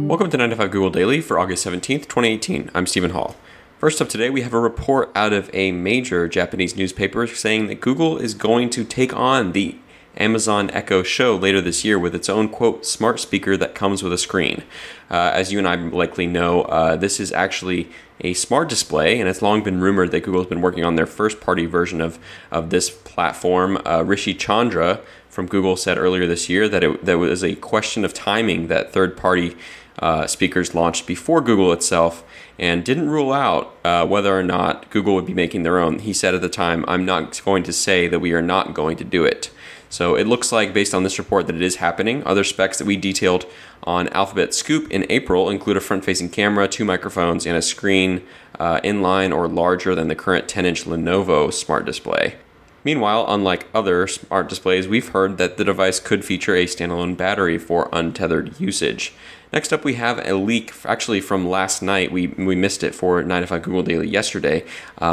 Welcome to 9 to 5 Google Daily for August 17th, 2018. I'm Stephen Hall. First up today, we have a report out of a major Japanese newspaper saying that Google is going to take on the Amazon Echo Show later this year with its own, quote, smart speaker that comes with a screen. As you and I likely know, this is actually a smart display, and it's long been rumored that Google has been working on their first-party version of this platform. Rishi Chandra from Google said earlier this year that it was a question of timing that third-party speakers launched before Google itself, and didn't rule out whether or not Google would be making their own. He said at the time, "I'm not going to say that we are not going to do it." So it looks like, based on this report, that it is happening. Other specs that we detailed on Alphabet Scoop in April include a front-facing camera, 2 microphones, and a screen in line or larger than the current 10-inch Lenovo smart display. Meanwhile, unlike other smart displays, we've heard that the device could feature a standalone battery for untethered usage. Next up, we have a leak, actually from last night. We missed it for 9 to 5 Google Daily yesterday,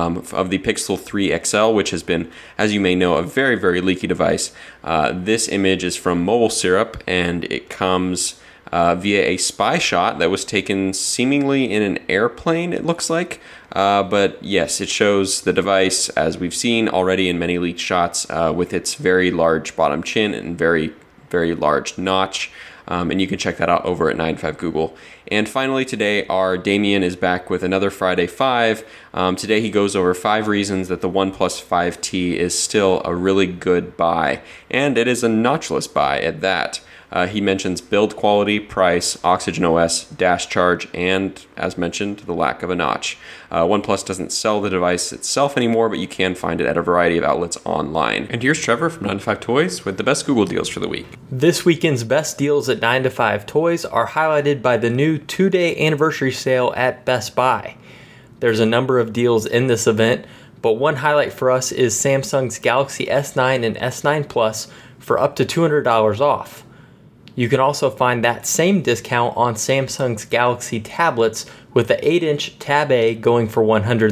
of the Pixel 3 XL, which has been, as you may know, a very, very leaky device. This image is from Mobile Syrup, and it comes via a spy shot that was taken seemingly in an airplane, it looks like. But yes, it shows the device, as we've seen already in many leaked shots, with its very large bottom chin and very, very large notch. And you can check that out over at 9to5 Google. And finally today, our Damien is back with another Friday 5. Today he goes over 5 reasons that the OnePlus 5T is still a really good buy. And it is a notchless buy at that. He mentions build quality, price, Oxygen OS, dash charge, and, as mentioned, the lack of a notch. OnePlus doesn't sell the device itself anymore, but you can find it at a variety of outlets online. And here's Trevor from 9 to 5 Toys with the best Google deals for the week. This weekend's best deals at 9 to 5 Toys are highlighted by the new 2-day anniversary sale at Best Buy. There's a number of deals in this event, but one highlight for us is Samsung's Galaxy S9 and S9 Plus for up to $200 off. You can also find that same discount on Samsung's Galaxy tablets with the 8-inch Tab A going for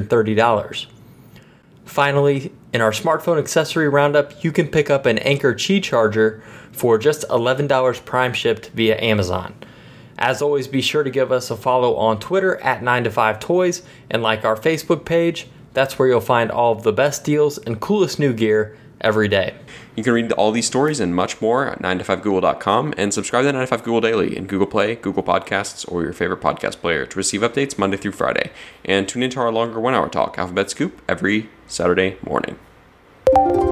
$130. Finally, in our smartphone accessory roundup, you can pick up an Anker Qi charger for just $11 prime shipped via Amazon. As always, be sure to give us a follow on Twitter at 9to5toys and like our Facebook page. That's where you'll find all of the best deals and coolest new gear every day. You can read all these stories and much more at 9to5google.com and subscribe to 9 to 5 Google Daily in Google Play, Google Podcasts, or your favorite podcast player to receive updates Monday through Friday. And tune into our longer 1-hour talk, Alphabet Scoop, every Saturday morning.